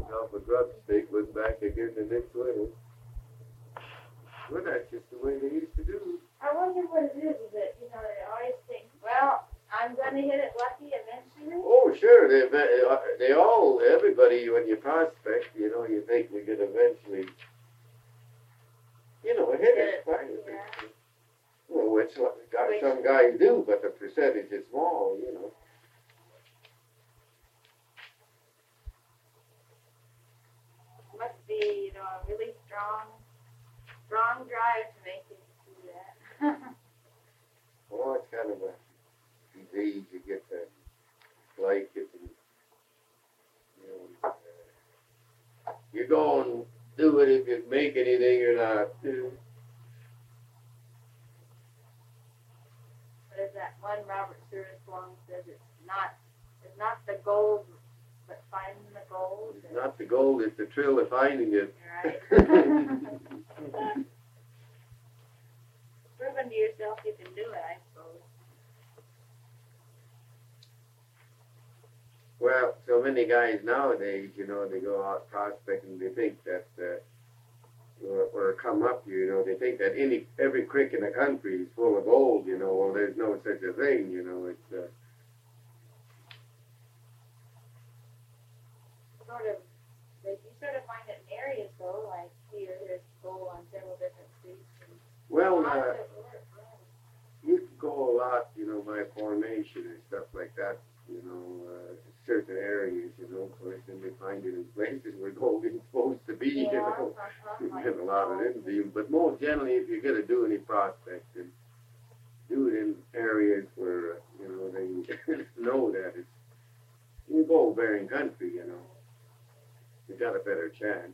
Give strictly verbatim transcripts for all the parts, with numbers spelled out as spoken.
off a grub stake, went back again the next winter. Well, that's just the way they used to do. I wonder what it is, is that, you know, they always think, well, I'm going to hit it lucky eventually. Oh, sure. They, they all, everybody, when you prospect, you know, you think you're going to eventually, you know, hit it. Yeah. Well, which got which, some guys do, but the percentage is small, you know. Must be, you know, a really strong, strong drive to make it do that. Well, it's kind of a disease you get to like it, and you know, uh, you go and do it if you make anything or not. What is that one Robert Sirius Long says? It's not, it's not the gold, but finding the gold. It's not the gold; it's the thrill of finding it. Right. Proving to yourself you can do it, I suppose. Well, so many guys nowadays, you know, they go out prospecting. They think that, uh, or, or come up here, you know, they think that any every creek in the country is full of gold. You know, well, there's no such a thing. You know, it's uh, sort of. Like you sort of find it in areas though, like here, there's gold on several different streets. And well, uh, you can go a lot, you know, by formation and stuff like that. You know, uh, certain areas, you know, of course, and they find it in places where gold isn't supposed to be, yeah, you know. You like get a lot of envy, but more generally, if you're going to do any prospecting, do it in areas where, uh, you know, they know that it's, you go bearing country, you know. You got a better chance.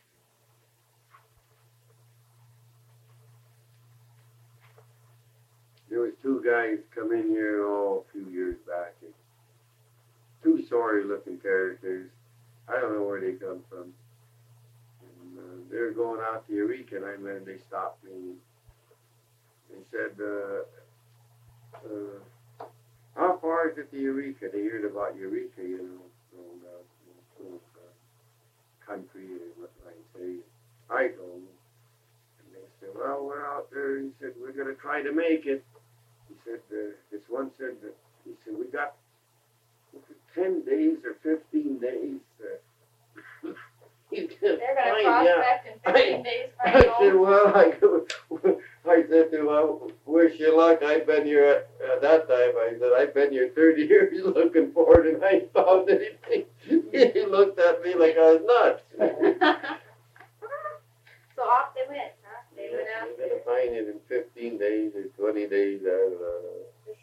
There was two guys come in here, oh, a few years back. And two sorry-looking characters. I don't know where they come from. And uh, they're going out to Eureka, and I met. They stopped me. And they said, uh, uh, "How far is it to Eureka?" They heard about Eureka, you know, old, uh, old, uh, country, or what I say. I told them. And they said, "Well, we're out there." He said, "We're going to try to make it." He said, uh, "This one said that." He said, "We got ten days or fifteen days." Uh, you can They're going to prospect in fifteen days. I said, "Well, I, I said to him, well, wish you luck. I've been here at, at that time. I said, I've been here thirty years looking for it, and I ain't found anything." He looked at me like I was nuts. So off they went, huh? They went out. You're going to find it in fifteen days or twenty days. I don't know.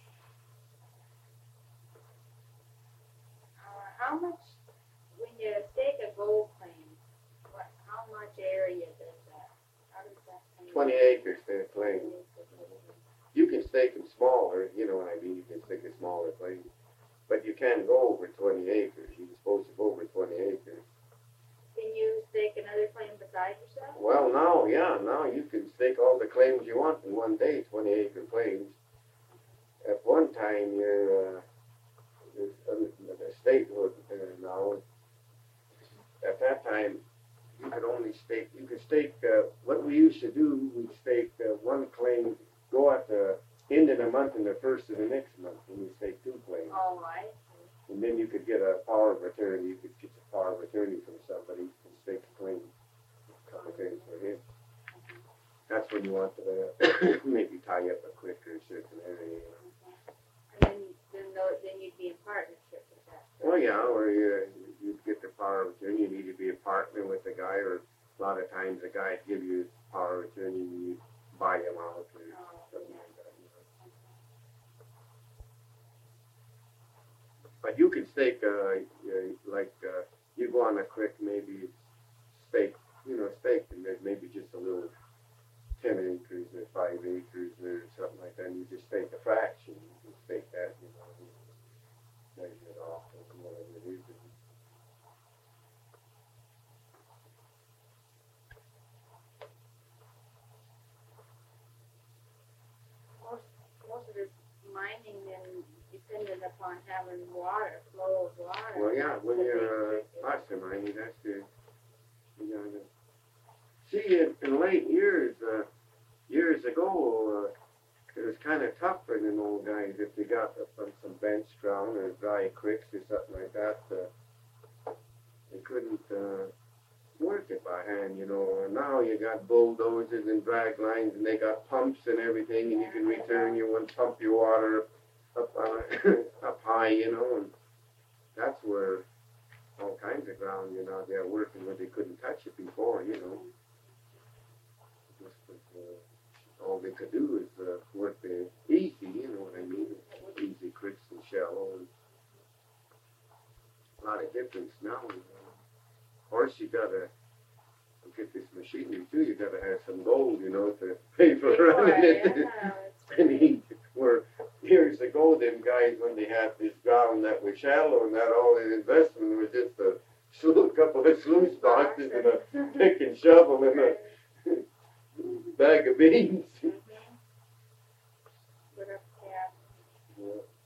How much, when you stake a gold claim, what, how much area does that, how does that? twenty acres to claim. You can stake them smaller, you know what I mean, you can stake a smaller claim. But you can't go over twenty acres. You're supposed to go over twenty acres. Can you stake another claim beside yourself? Well, now, yeah, now you can stake all the claims you want in one day, twenty acre claims. At one time, you're, uh, the statehood uh, now, at that time, you could only stake, you could stake, uh, what we used to do, we'd stake uh, one claim, go at the end of the month and the first of the next month, and we stake two claims. All right. And then you could get a power of attorney, you could get a power of attorney from somebody and stake a claim, a couple things for him. That's when you want to uh, maybe tie up a quick or a certain area. You know. And then, then, then you'd be in partnership with that. Oh yeah, or you, you'd get the power of attorney. You need to be a partner with the guy, or a lot of times the guy would give you power of attorney and you buy him out or oh, something like that. You know. But you can stake, uh, like uh, you go on a quick, maybe stake, you know, stake, and there's maybe just a little ten acres or five acres or something like that. And you just stake a fraction. You can stake that, you know. Measure it off or whatever it is. Most, most of it's mining and dependent upon having water, flow of water. Well, yeah, when you're uh, awesome, mind you. That's it. You gotta see in, in late years, uh, years ago, uh, it was kind of tough for them old guys if they got up on some bench ground or dry creeks or something like that. Uh, they couldn't uh, work it by hand, you know. And now you got bulldozers and drag lines, and they got pumps and everything, and you can return your one pump your water up on up high, you know. And that's where all kinds of ground, you know, they're working where they couldn't touch it before, you know. Just with, uh, all they could do is uh, work the easy, you know what I mean? Easy creeks and shallow. And a lot of difference now. You know. Of course, you gotta get this machinery too. You gotta have some gold, you know, to pay for Before, running it. yeah. And he, where years ago, them guys, when they had this ground that was shallow and that all the investment was just a sluice, couple of sluice boxes and a pick and shovel and a bag of beans. Mm-hmm. Put up cap. Yeah.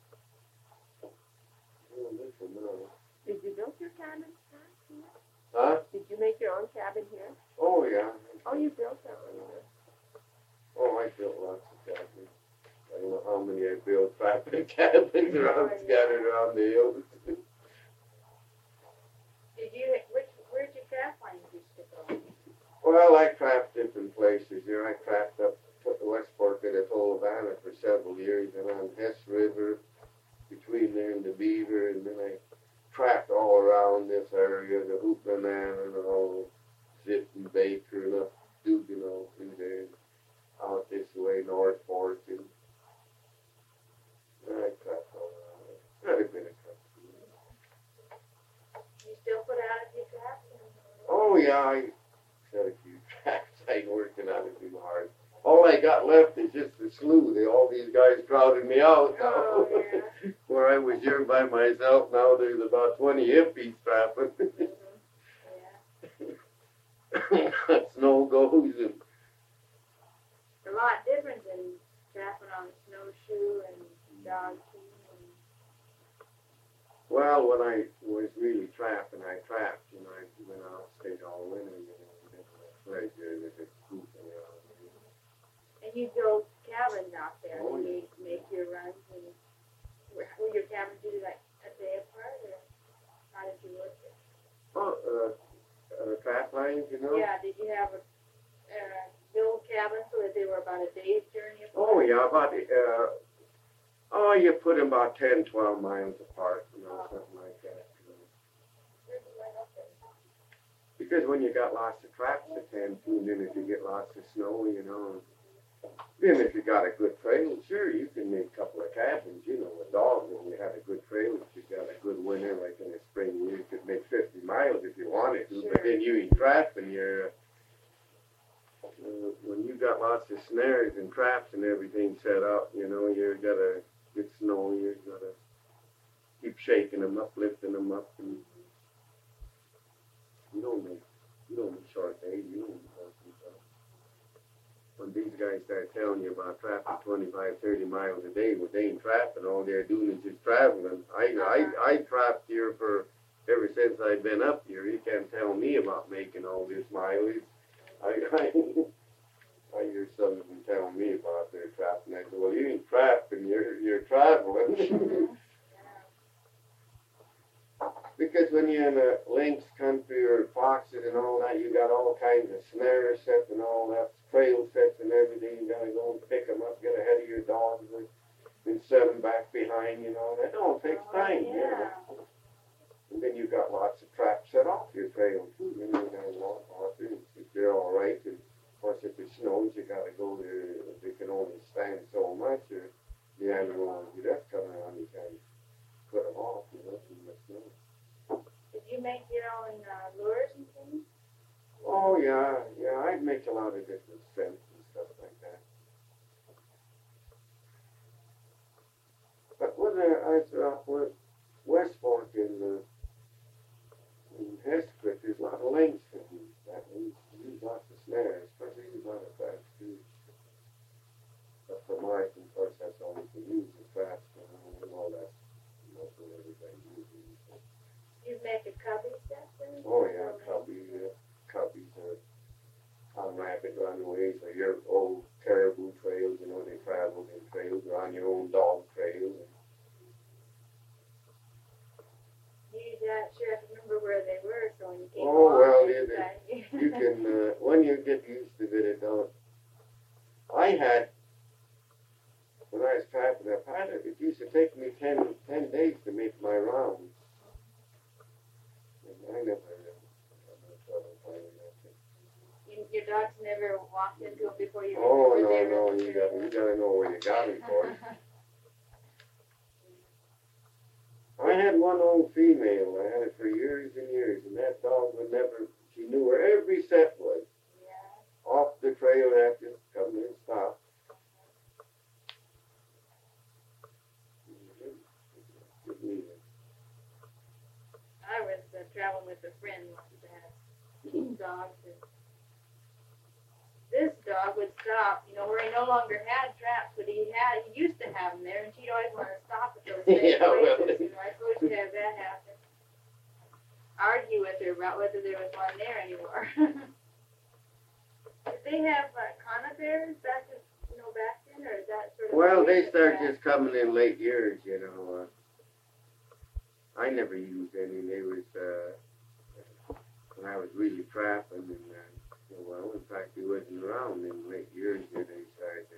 Oh, listen, no. Did you build your cabin? Huh? Did you make your own cabin here? Oh, yeah. Oh, you built that one. Oh, I built lots of cabins. I don't know how many I built, trapping cabins around, scattered around the hills. Did you, which, where'd your trap lines used to go? Well, I trapped different places here. I trapped up to the West Fork of the Tolovana for several years, and on Hess River, between there and the Beaver, and then I trapped all around this area, the Hooplanam and all, Zip and Baker and up Dugan all through there, out this way, North Fork, and I trapped all around. Not a bit of trouble. You still put out a few traps? Oh, yeah, I set a few traps. I ain't working on it too hard. All I got left is just the slough. They, all these guys crowded me out now. Oh, yeah. Where I was here by myself, now there's about twenty hippies trapping. Mm-hmm. Yeah. Snow goes and It's a lot different than trapping on a snowshoe and dog team. And well, when I was really trapping, I trapped, you know, I went out, stayed all winter, you know, and then pleasure with the scooping around. And you build cabins out there, Oh, and you make your runs, and were were your cabins do like a day apart, or how did you work it? Oh, uh, uh, trap lines, you know? Yeah, did you have a uh, build cabins so that they were about a day's journey apart? Oh, yeah, about, uh, oh, you put them about ten, twelve miles apart, you know, something like that. You know. Because when you got lots of traps to tend to, and then if you get lots of snow, you know, then if you got a good trail, sure, you can make a couple of cabins, you know, with dogs. When you had a good trail, if you got a good winter, like in the spring, you could make fifty miles if you wanted to, Sure. but then you ain't trapping, you're, uh, when you got lots of snares and traps and everything set up, you know, you gotta get snow, you gotta keep shaking them up, lifting them up, and you don't make, you don't make short days, you don't make short days. When these guys start telling you about trapping twenty-five, thirty miles a day, well, they ain't trapping, all they're doing is just traveling. I, I, I trapped here for, ever since I've been up here, you can't tell me about making all this mileage. I, I, I hear some of them telling me about their trapping. I said, well, you ain't trapping, you're, you're traveling. Because when you're in a lynx country or foxes and all that, you got all kinds of snare sets and all that, trail sets and everything. You gotta go and pick them up, get ahead of your dogs, and, and set them back behind, you know. That all takes time, Oh, you know. yeah. And then you got lots of traps set off your trail too. You know, you gotta walk off it if they're all right. And of course, if it snows, you gotta go there. They can only stand so much, or the animal, if that's coming on, you can put them off, you know, in the snow. Did you make your own uh, lures and things? Oh, yeah, yeah, I'd make a lot of different scents and stuff like that. But when I was off with West Fork in, uh, in Heskett, there's a lot of lynx and that. We use lots of snares, but we use a lot of traps too. But for Mike, of course, that's all we can use, the traps, and all that. That's what everybody uses. You make a cubby set then? Oh, I never had no trouble finding that. You, your dogs never walked into them before you Oh, were no, there? no, you gotta, you gotta know where you got him for. I had one old female, I had it for years and years, and that dog would never, she knew where every set was. Yeah. Off the trail after coming and stop. I was uh, traveling with a friend once that had dogs, and this dog would stop, you know, where he no longer had traps, but he had, he used to have them there, and she'd always want to stop at those same Yeah, well, places, you know, I suppose she'd have that happen. Argue with her about whether there was one there anymore. Did they have uh, conifers back, in, you know, back then, or is that sort of? Well, they recent started back? just coming in late years, you know. Uh, I never used any. They was, uh, when I was really trapping, and, uh, well, in fact, they wasn't around in late years here, they started.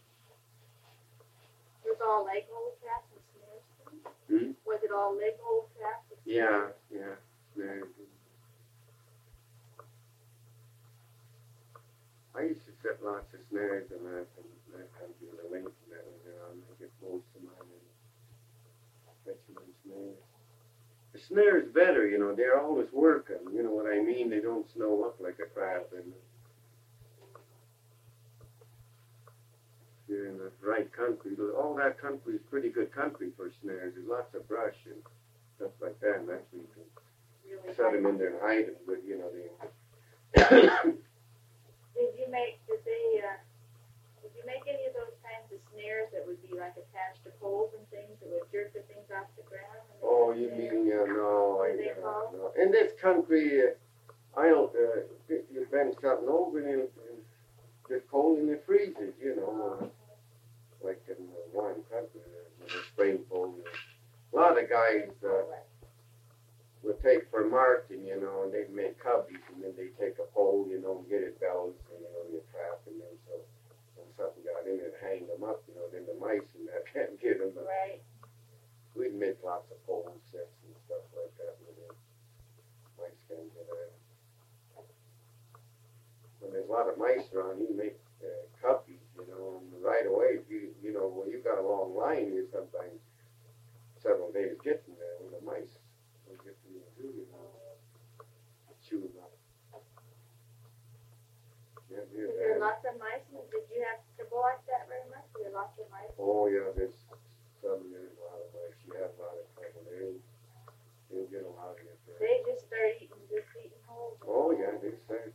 It was all leg hole traps and snares? Hmm? Was it all leg hole traps? and Yeah, yeah. Snares. I used to set lots of snares and that, and that kind of do the length and that, and um, I get most of mine and catch them in snares. The snare's better, you know, they're always working, you know what I mean? They don't snow up like a trap, and if you're in the right country, all that country is pretty good country for snares. There's lots of brush and stuff like that, and that's where you can really set them high? in there and hide them, but, you know, they... Did you make, did they, uh, did you make any of those kinds of snares that would be like attached to poles and things that would jerk the things off the ground? and they Oh, would you snare? mean, uh, no, I What do they don't call? know. In this country, uh, I don't, uh, if you've been something over and it's cold and it freezes, you know, uh, like in uh, one country, uh, in the spring cold. A lot of guys, uh, would take for marking, you know, and they'd make cubbies, and then they take a pole, you know, and get it balanced, and, you know, you trap them, and so when something got in it, hang them up, you know, then the mice and that can't get them. But Right. we'd make lots of pole sets and stuff like that, and then mice can't get at them. When there's a lot of mice around, you make uh, cubbies, you know, and right away, if you, you know, when you got a long line, you sometimes several days getting there with the mice. Get to do, you know, chew them up. Yeah, Is there lots of mice? and Did you have to go like that very much? Were there lots of mice? oh yeah, there's some there's a lot of mice. You have a lot of trouble there. You'll get a lot of it there. They just start eating, just eating holes. Oh yeah, they say.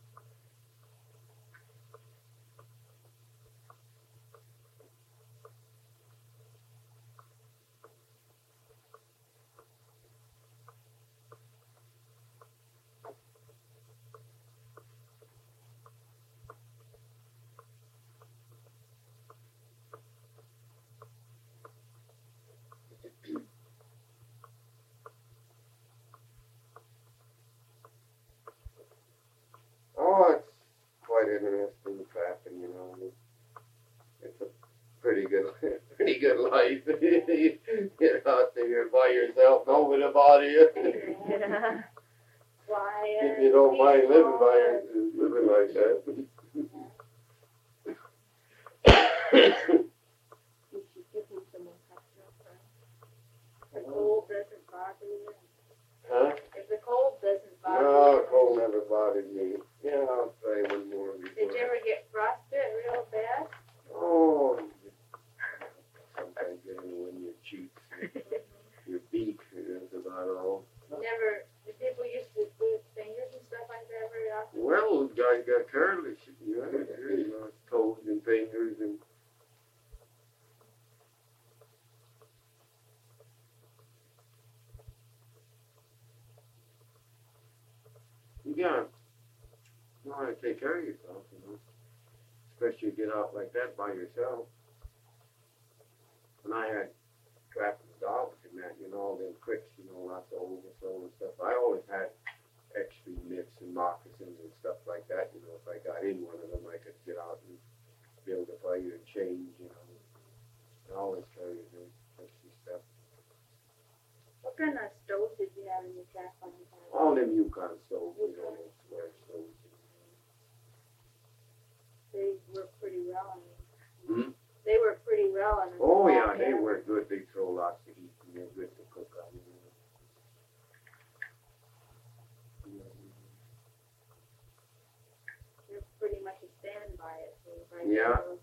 Oh, it's quite interesting trapping, you know. It's a pretty good, pretty good life. You get out there by yourself, nobody to bother you. Yeah. Quiet. If you don't mind living by peaceful. your, living like that. You should give him some more cocktail friends. The cold doesn't bother you. Huh? If the cold doesn't bother No, you. cold never bothered me. Yeah, I'll try one more before. Did you ever get frostbite real bad? Oh, sometimes get in your cheeks, your beak, that's about all. Never. Did people used to lose fingers and stuff like that very often? Well, guys got careless, you know, you know, toes and fingers and. Yeah, you want to take care of yourself, you know, especially get out like that by yourself. When I had trapping dogs and that, you know, all them cricks, you know, lots of overflow and stuff. I always had extra mitts and moccasins and stuff like that. You know, if I got in one of them, I could get out and build a fire and change, you know. I always carry the extra stuff. What kind of stove did you have in your trap on your farm? them Yukon stoves, you know, those square stoves. They work pretty well. I mean, Hmm? they work pretty well. And Oh yeah, they work good. They throw lots of heat and they're good to cook on. You know. They're pretty much a standby. It seems like Yeah. those